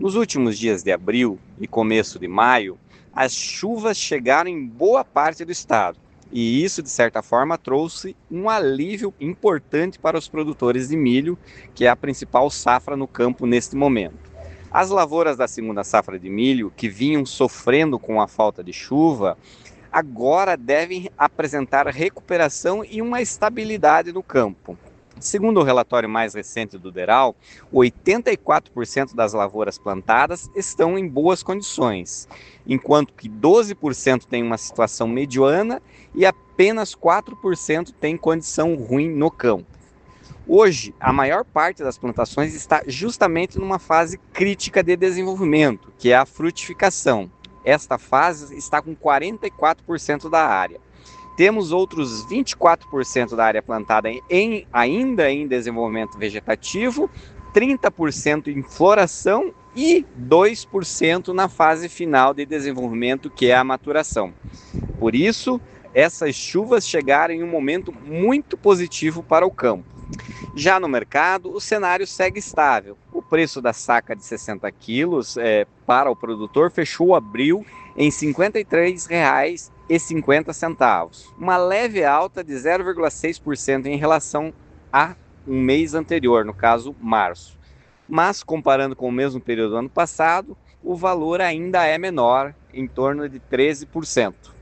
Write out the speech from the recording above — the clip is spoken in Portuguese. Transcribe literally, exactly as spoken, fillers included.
Nos últimos dias de abril e começo de maio, as chuvas chegaram em boa parte do estado, e isso, de certa forma, trouxe um alívio importante para os produtores de milho, que é a principal safra no campo neste momento. As lavouras da segunda safra de milho, que vinham sofrendo com a falta de chuva, agora devem apresentar recuperação e uma estabilidade no campo. Segundo o relatório mais recente do DERAL, oitenta e quatro por cento das lavouras plantadas estão em boas condições, enquanto que doze por cento têm uma situação mediana e apenas quatro por cento têm condição ruim no campo. Hoje, a maior parte das plantações está justamente numa fase crítica de desenvolvimento, que é a frutificação. Esta fase está com quarenta e quatro por cento da área. Temos outros vinte e quatro por cento da área plantada em, ainda em desenvolvimento vegetativo, trinta por cento em floração e dois por cento na fase final de desenvolvimento, que é a maturação. Por isso, essas chuvas chegaram em um momento muito positivo para o campo. Já no mercado, o cenário segue estável. O preço da saca de sessenta quilos é, para o produtor fechou abril em cinquenta e três reais e cinquenta centavos, uma leve alta de zero vírgula seis por cento em relação a um mês anterior, no caso março. Mas comparando com o mesmo período do ano passado, o valor ainda é menor, em torno de treze por cento.